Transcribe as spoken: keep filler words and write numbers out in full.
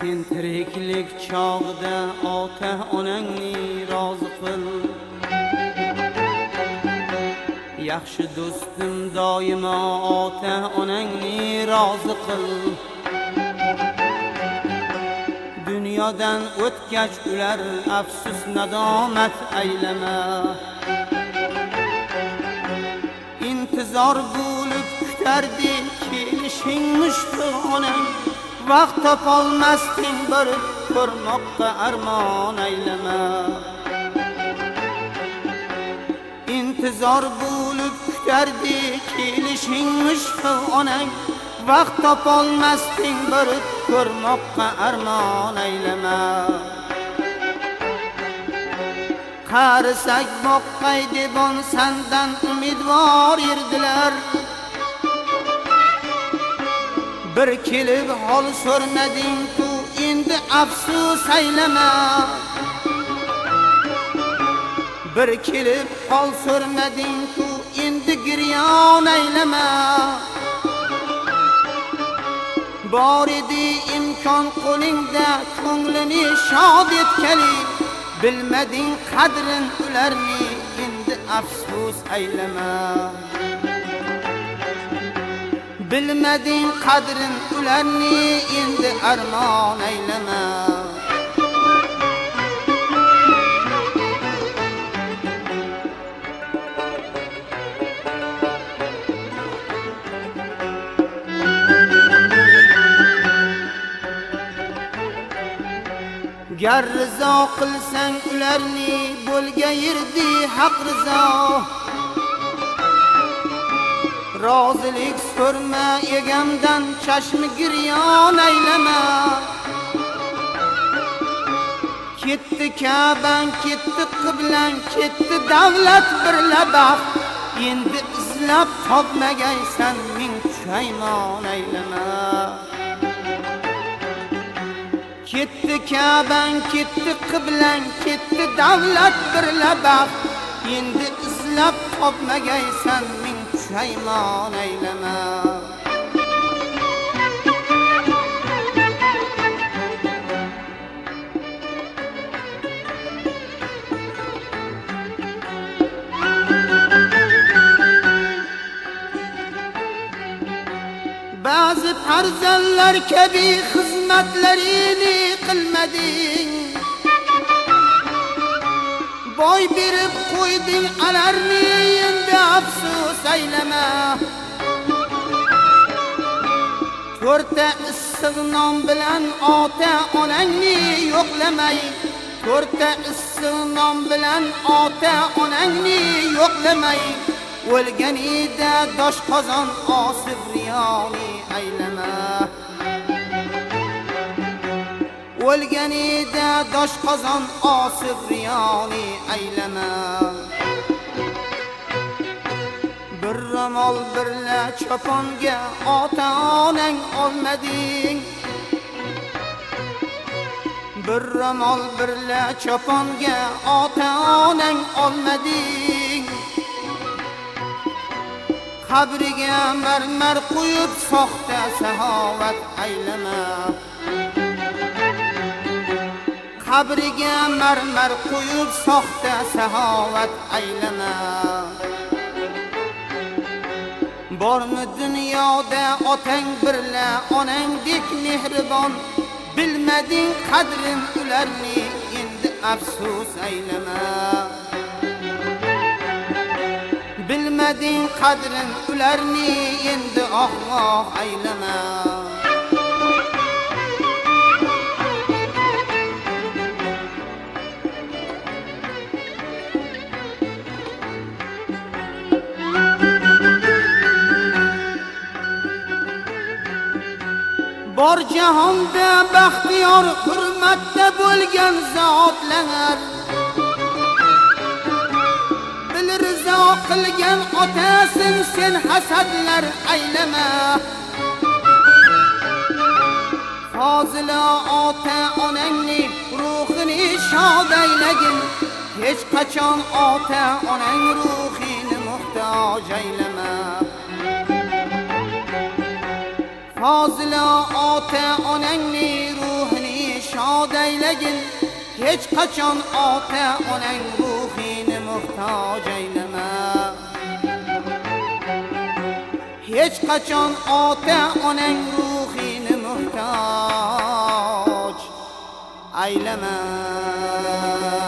Sen tiriklik chog'ida ota onangni rozi qil. Yaxshi do'stim doimo ota onangni rozi qil. Dunyodan o'tgach ular afsus nadomat aylama. İntizor bo'lib kutardik kelishing mushtiq onang. Vaqt topolmasding bir ko'rmoqqa armon aylama. İntizor bo'lib kutardik kelishing mushtiq onang. Vaqt topolmasding bir ko'rmoqqa armon aylama. Qarisak boqqay debon sandan umidvor erdilar. Bir kelib hol so'rmading-ku endi afsus aylama. Bir kelib hol so'rmading-ku endi giryon aylama. Bor edi imkon qo'lingda ko'nglini shod etkali. Bilmading qadrin ularni endi afsus aylama. Bilmading qadrin ularni endi armon aylama. Gar rizo qilsang ularni bo'lgayirdi haq rizo. Rozilik so'rma egamdan chashmi giryon aylama. Ketdi Ka'bang, ketdi qiblang, ketdi davlat birla baxt. Endi izlab topmagaysan ming pushaymon aylama. Ketdi Ka'bang, ketdi qiblang, ketdi davlat birla baxt. Endi izlab topmagaysan ming pushaymon aylama. Ba'zi farzandlar kabi xizmatlarini qilmading. Boy berib qo'yding alarni endi afsus aylama. To'rtta issiq non bilan ota onangni yo'qlamay. To'rtta issiq non bilan ota onangni yo'qlamay. O'lganida dosh qozon osib riyoni aylama. O'lganida dosh qozon osib riyoni aylama. Bir ramol birla choponga ota onang olmading. Bir ramol birla choponga ota onang olmading. Qabriga marmar qo'yib soxta saxovat aylama. Qabriga marmar qo'yib soxta saxovat aylama. Bormi dunyoda otang birla onangdek mehribon. Bilmading qadrin ularni endi afsus aylama. Bilmading qadrin ularni endi oh aylama. Bor jahonda baxtiyor hurmatda bo'lgan zotlar. Bil rizo qilgan otasin sen hasadlar aylama. Fozila ota onangni ruhini shod aylagin. Hech qachon ota onang ruhini muhtoj aylama. Fozila ota onangni ruhini aylagin, hech qachon ota onang ruhini muhtoj aylama. Hech qachon ota onang ruhini muhtoj aylama.